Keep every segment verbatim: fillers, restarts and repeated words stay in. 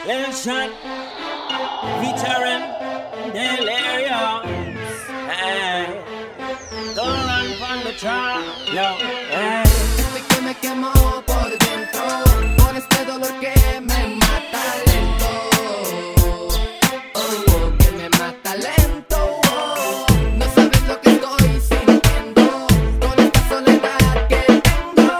Lil Shot, featuring Delirious. Hey, don't run from the track, yo. Hey. Este que me quemó por dentro, por este dolor que me mata lento. Oh, oh, que me mata lento. Oh, no sabes lo que estoy sintiendo con esta soledad que tengo.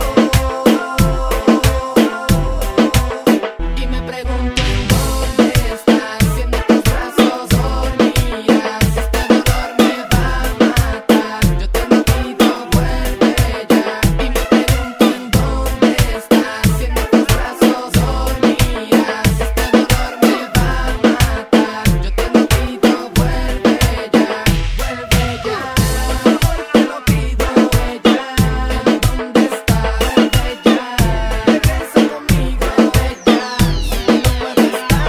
Y me pregunto en dónde estás, si en tus brazos dormías. Este dolor me va a matar, yo te lo pido, vuelve ya. Y me pregunto en dónde estás, si en tus brazos dormías. Este dolor me va a matar, yo te lo pido, vuelve ya, vuelve ya. Por favor te lo pido, ella. ¿En dónde estás? Vuelve ya, regresa conmigo, ella. No puedo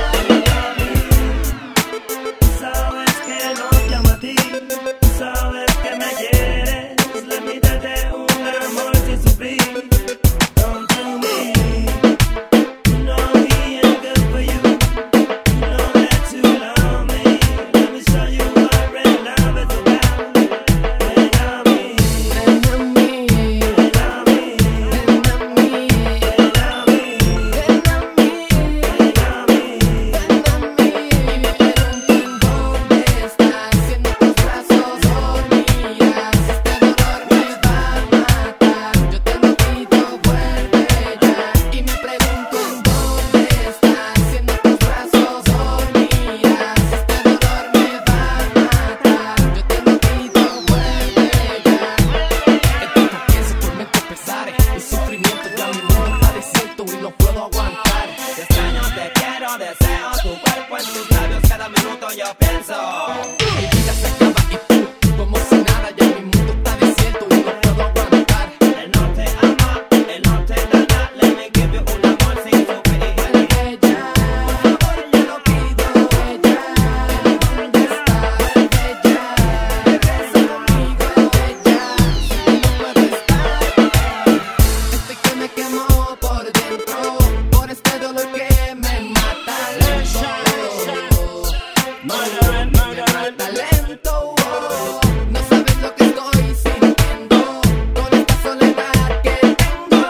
Sabes que no te amo a ti, sabes que me quieres, la mitad de un amor sin sufrir. Don't do me, you know he ain't good for you, you know that you love me. Let me show you what real love is about. Ven a mí, ven a mí, ven a mí, ven a mí, ven a mí, ven a mí, ven a mí. ven a mí. Y me pregunto en dónde estás, si en tus brazos dormías. Este dolor me va a matar, yo te lo pido, vuelve ya. Y me pregunto en dónde estás, si en tus brazos dormías. Este dolor me va a matar, yo te lo pido, vuelve ya. El tiempo piensa, tormentos, pesares y sufrimiento, ya mi mundo está desierto y no puedo aguantar. Te extraño, te quiero, deseo tu cuerpo en tus labios, cada minuto yo pienso. Mi vida se acaba y tú, como si nada, ya mi mundo está desierto y no puedo aguantar. Él no te ama, él no te da nada, let me give you un amor sin sufrir. Vuelve ya, por favor yo lo pido, ella. ¿En dónde estás? Vuelve ya, regresa conmigo, ella. No puedo estar. Estoy que me quemo por dentro, por este dolor que me mata lento. Murdering, Me murdering. mata lento. Oh, no sabes lo que estoy sintiendo con esta soledad que tengo.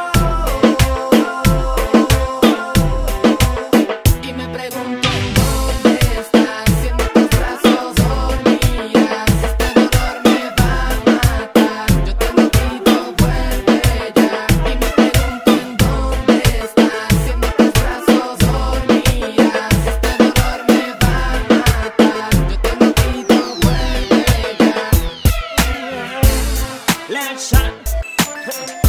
Y me pregunto en dónde estás, si en tus brazos dormías. Este dolor me va a matar, yo te lo pido, vuelve ya. Y me pregunto en dónde estás, si en tus brazos dormías. Este dolor me va a matar, yo te lo pido, vuelve ya. Lil Shot.